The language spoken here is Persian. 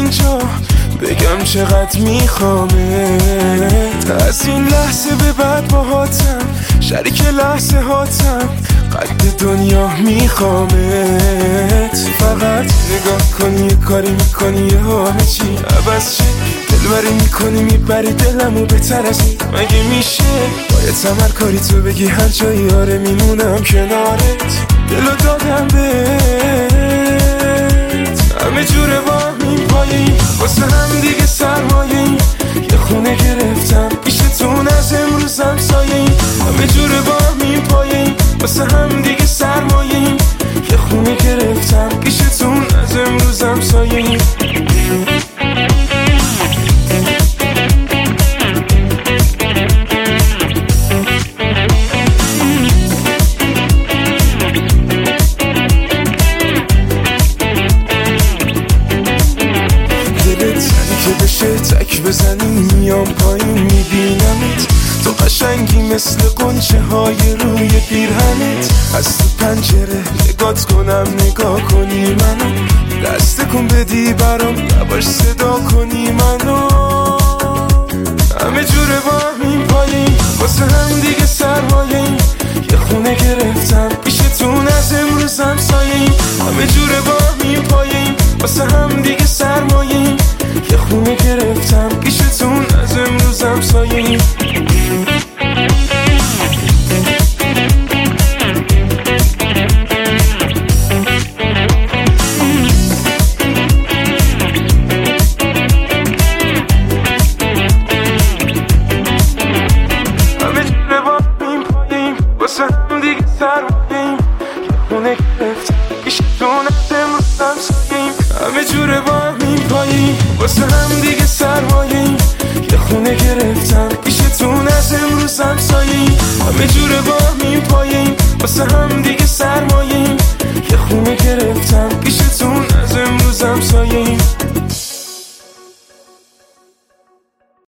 اینجا بگم چقدر میخوامت. از این لحظه به بعد باهاتم، شریک لحظه هاتم، قد دنیا میخوامت. فقط نگاه کنی یه کاری میکنی یه همه چی عوض شه، دلبری میکنی میبری دلمو بهتر از این مگه میشه؟ باید تمرکاری تو بگی هر جایی آره میمونم کنارت، دلو دادم بهت. همه جوره با همین پایین واسه هم دیگه سرمایه‌ایم، یه خونه گرفتم پیشتون از امروزم سایه‌ایم. همه جوره با همین پایین واسه هم دیگه سرمایه‌ایم، یه خونه گرفتم پیشتون از امروزم سایه‌ایم. تک بزنی میام پایین میبینمت، تو قشنگی مثل قنچه های روی پیرهنت. از تو پنجره نگات کنم نگاه کنی منو، دست کن بدی برام یواش صدا کنی منو. همه جوره با همین پایین واسه هم دیگه سرمایه‌ایم، یه خونه گرفتم پیشتون از امروزم سایه‌ایم. همه جوره با همین پایین واسه هم دیگه سرمایه‌ایم، یه خونه گرفتم پیشتون از امروزم سایه‌ایم. همه جوره با همین پایین واسه هم دیگه سرمایه‌ایم، یه خونه گرفتم پیشتون از امروزم سایه‌ایم. همه جوره با همین پایین واسه هم دیگه سرمایه‌ایم، یه خونه گرفتم پیشتون از امروزم سایه‌ایم. همه جوره با همین پایین واسه هم دیگه سرمایه‌ایم.